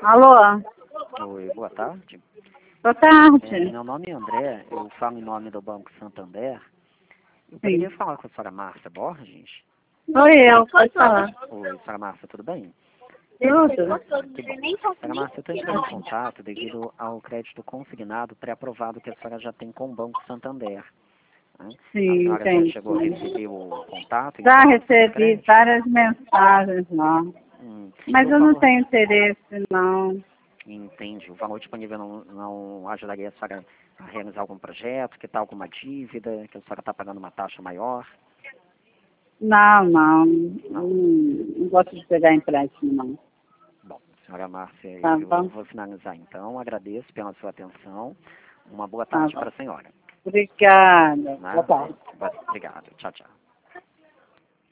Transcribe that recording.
Alô? Oi, boa tarde. Boa tarde. Meu nome é André, eu falo em nome do Banco Santander. Eu Sim. poderia falar com a senhora Márcia Borges? Oi, eu. Pode falar. Oi, senhora Márcia, tudo bem? Tudo. Que bom. Senhora Márcia, eu estou entrando em contato devido ao crédito consignado pré-aprovado que a senhora já tem com o Banco Santander. Né? A Sim, senhora já tem. chegou a receber o contato? Já informações do recebi crédito? várias mensagens lá. Mas E o eu não valor? tenho interesse, não. Entende. O valor disponível não ajudaria a senhora a realizar algum projeto, que tal alguma dívida, que a senhora está pagando uma taxa maior? Não, não. Não gosto de pegar empréstimo, não. Bom, senhora Márcia, Tá eu bom? vou finalizar então. Agradeço pela sua atenção. Uma boa Tá tarde bom. para a senhora. Obrigada. Né? Boa tarde. Obrigado. Tchau, tchau.